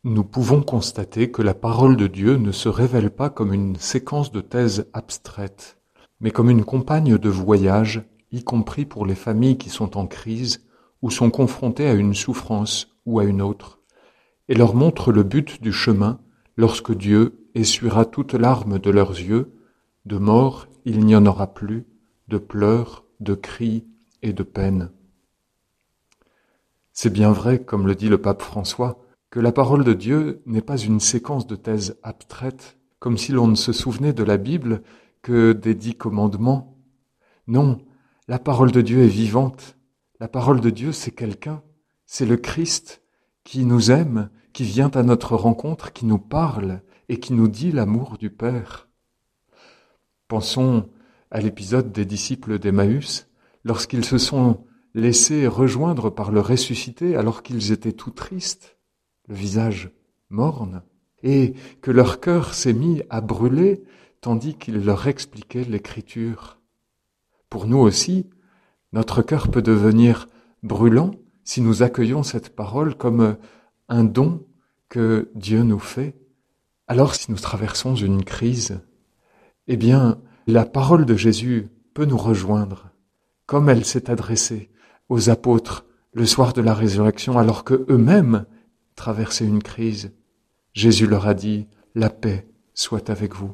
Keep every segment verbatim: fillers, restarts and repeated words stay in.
Nous pouvons constater que la parole de Dieu ne se révèle pas comme une séquence de thèses abstraites, mais comme une compagne de voyage, y compris pour les familles qui sont en crise ou sont confrontées à une souffrance ou à une autre, et leur montre le but du chemin lorsque Dieu essuiera toute larme de leurs yeux, de mort il n'y en aura plus, de pleurs, de cris et de peines. C'est bien vrai, comme le dit le pape François, que la parole de Dieu n'est pas une séquence de thèses abstraites, comme si l'on ne se souvenait de la Bible que des dix commandements. Non, la parole de Dieu est vivante. La parole de Dieu, c'est quelqu'un, c'est le Christ qui nous aime, qui vient à notre rencontre, qui nous parle et qui nous dit l'amour du Père. Pensons à l'épisode des disciples d'Emmaüs, lorsqu'ils se sont laissés rejoindre par le ressuscité alors qu'ils étaient tout tristes, le visage morne, et que leur cœur s'est mis à brûler tandis qu'il leur expliquait l'Écriture. Pour nous aussi, notre cœur peut devenir brûlant si nous accueillons cette parole comme un don que Dieu nous fait. Alors si nous traversons une crise, eh bien, la parole de Jésus peut nous rejoindre, comme elle s'est adressée aux apôtres le soir de la résurrection alors que eux-mêmes traversaient une crise. Jésus leur a dit « La paix soit avec vous ».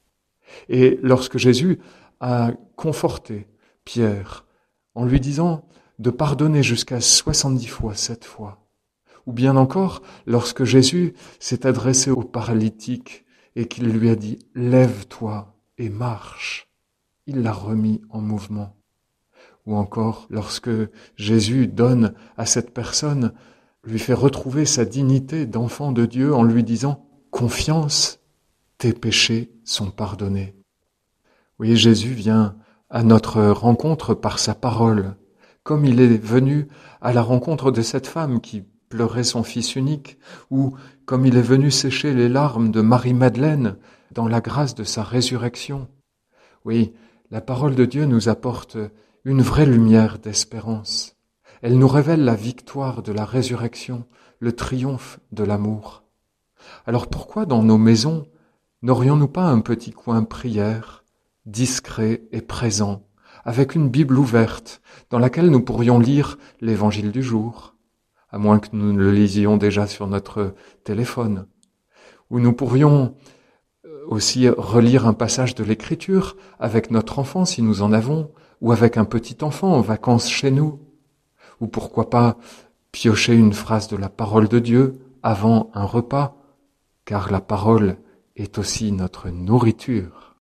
Et lorsque Jésus a conforté Pierre en lui disant de pardonner jusqu'à soixante-dix fois, sept fois, ou bien encore lorsque Jésus s'est adressé au paralytique et qu'il lui a dit « Lève-toi et marche », il l'a remis en mouvement. Ou encore lorsque Jésus donne à cette personne, lui fait retrouver sa dignité d'enfant de Dieu en lui disant « Confiance, tes péchés sont pardonnés ». Oui, Jésus vient à notre rencontre par sa parole, comme il est venu à la rencontre de cette femme qui pleurait son fils unique, ou comme il est venu sécher les larmes de Marie-Madeleine dans la grâce de sa résurrection. Oui, la parole de Dieu nous apporte une vraie lumière d'espérance. Elle nous révèle la victoire de la résurrection, le triomphe de l'amour. Alors pourquoi dans nos maisons n'aurions-nous pas un petit coin prière, discret et présent, avec une Bible ouverte, dans laquelle nous pourrions lire l'évangile du jour, à moins que nous ne le lisions déjà sur notre téléphone, où nous pourrions aussi relire un passage de l'Écriture avec notre enfant si nous en avons, ou avec un petit enfant en vacances chez nous, ou pourquoi pas piocher une phrase de la parole de Dieu avant un repas, car la parole est aussi notre nourriture.